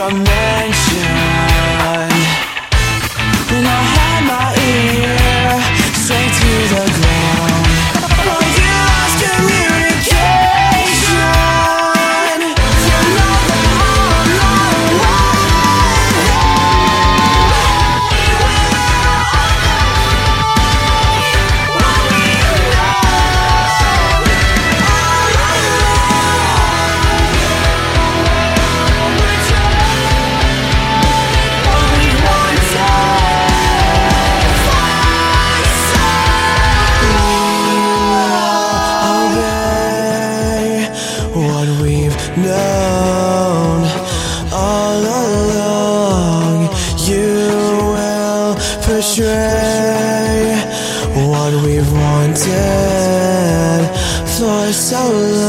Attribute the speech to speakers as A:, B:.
A: dimension. And I had my ear straight to the ground. Oh, you lost communication. You know that I'm not what we've known all along. You will portray what we've wanted for so long.